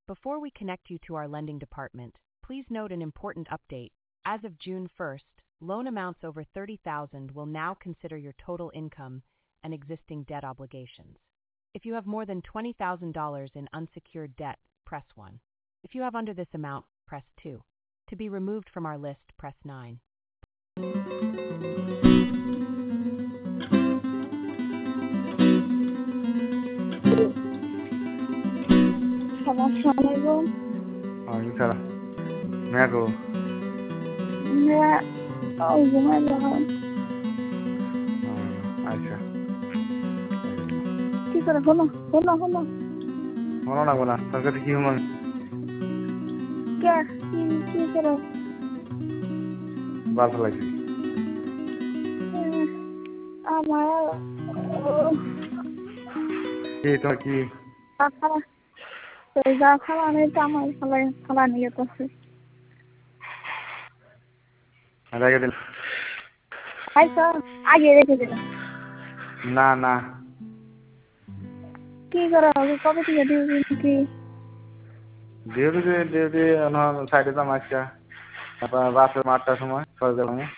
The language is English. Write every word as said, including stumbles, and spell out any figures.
Before we connect you to our lending department, please note an important update. As of June first, loan amounts over thirty thousand dollars will now consider your total income and existing debt obligations. If you have more than twenty thousand dollars in unsecured debt, press one. If you have under this amount, press two. To be removed from our list, press nine. Assalamualaikum. Waalaikumsalam. मैं को मैं और घूमने जाऊँ अच्छा की करो बोलो बोलो बोलो बोलो ना बोला संगत की हूँ क्या की की करो बात लगी हमारा ये तो की खाना पैसा खाना नहीं चाहता खाना खाना नहीं है तो फिर अरे के दिन हाय सर आगे देखे देना ना ना की करो कब तक ड्यूटी की ड्यूटी ड्यूटी ना साइड का मार्चा अब बात मारता समय कर देंगे